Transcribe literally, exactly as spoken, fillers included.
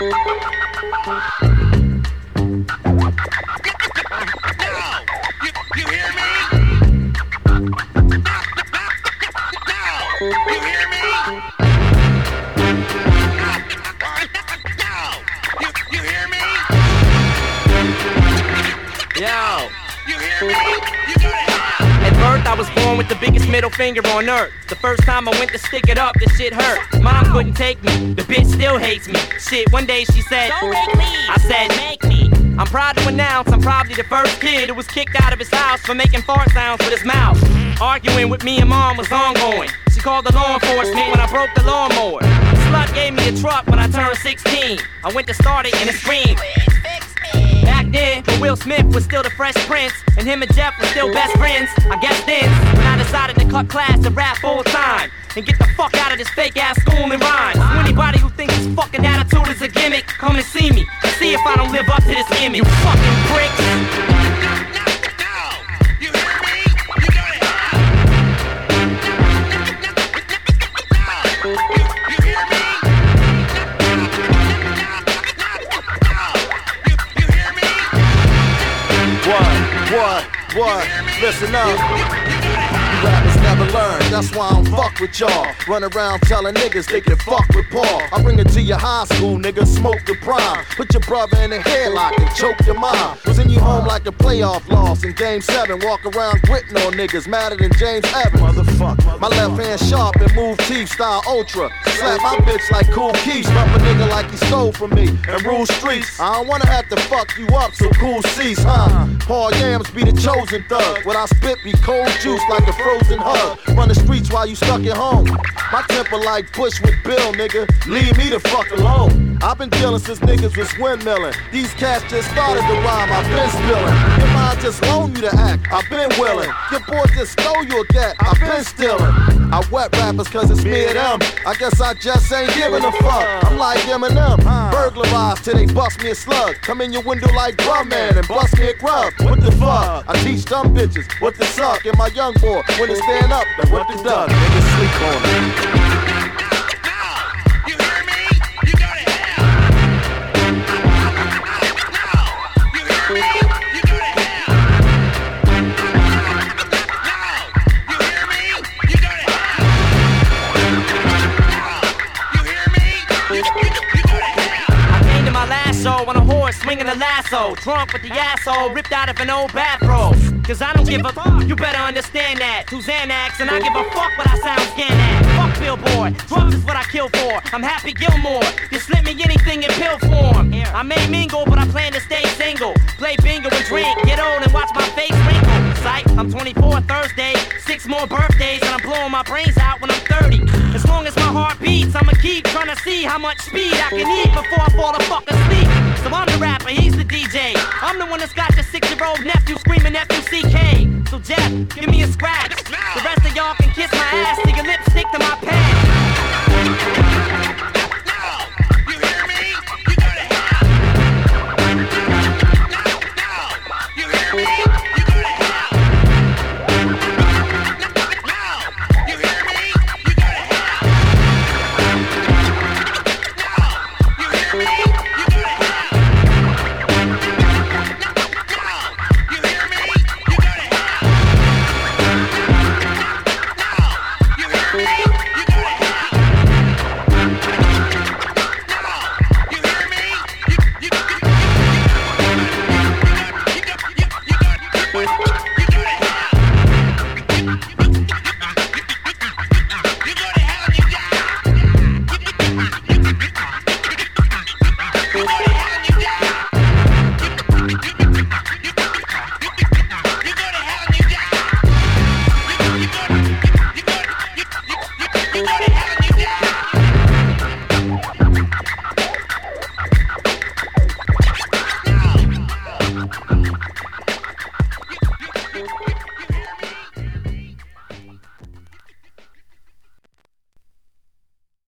You hear me? You hear me? You, you hear me? Yo. You hear me? You go to hell. At birth, I was born with the biggest middle finger on earth. The first time I went to stick it up, the shit hurt. Mom couldn't take me. The bitch still hates me. Shit, one day she said, don't make me. I said, make me. I'm proud to announce I'm probably the first kid who was kicked out of his house for making fart sounds with his mouth. Arguing with me and mom was ongoing. She called the law enforcement when I broke the lawnmower. The slut gave me a truck when I turned sixteen. I went to start it and it screamed. Back then, when Will Smith was still the Fresh Prince, and him and Jeff were still best friends, I guess then, when I decided to cut class and rap full time, and get the fuck out of this fake ass school and rhymes. So anybody who thinks this fucking attitude is a gimmick, come and see me, and see if I don't live up to this image. You fucking pricks. You hear me? You go to hell. You hear me? You hear me? What? What? What? Listen up. Rappers never learn, that's why I don't fuck with y'all. Run around telling niggas they can fuck with Paul. I bring it to your high school, nigga, smoke the prime. Put your brother in a headlock and choke your mom. Send you home like a playoff loss in game seven. Walk around gritting on niggas, madder than James Evans. Motherfucker. My left hand sharp and move teeth style ultra. Slap my bitch like Cool Keith. Bump a nigga like he stole from me and rule streets. I don't wanna have to fuck you up, so cool cease, huh? Paul Yams be the chosen thug. When I spit be cold juice like a frozen hug. Run the streets while you stuck at home. My temper like Bush with Bill, nigga. Leave me the fuck alone. I've been dealing since niggas was windmilling. These cats just started to rhyme, I've been spilling. Your mind just loaned you to act, I've been willing. Your boy just stole you a cat, I've been stealing. I wet rappers cause it's me and them. I guess I just ain't giving a fuck. I'm like Eminem. Burglarize till they bust me a slug. Come in your window like Drum Man and bust me a grub. What the fuck? I teach dumb bitches what to suck. And my young boy, when to stand up and what to duck. Niggas sleep on it. You hear me? You go to hell. You hear me? You go to hell. You hear me? You go to hell. You hear me? You go to hell. I came to my last show on a horse swinging a lasso, drunk with the asshole ripped out of an old bathrobe. Cause I don't give a fuck, you better understand that. Two Xanax and I give a fuck what I sound scan at. Fuck Billboard, drugs is what I kill for. I'm Happy Gilmore, you slip me anything in pill form. I may mingle, but I plan to stay single. Play bingo and drink, get old and watch my face wrinkle. Psych, I'm twenty-four Thursday, six more birthdays and I'm blowing my brains out when I'm thirty. As long as my heart beats, I'ma keep trying to see how much speed I can eat before I fall the fuck asleep. So I'm the rapper, he's the D J. I'm the one that's got the six-year-old nephew screaming F U C K. So Jeff, give me a scratch. The rest of y'all can kiss my ass till your lips stick to my pants.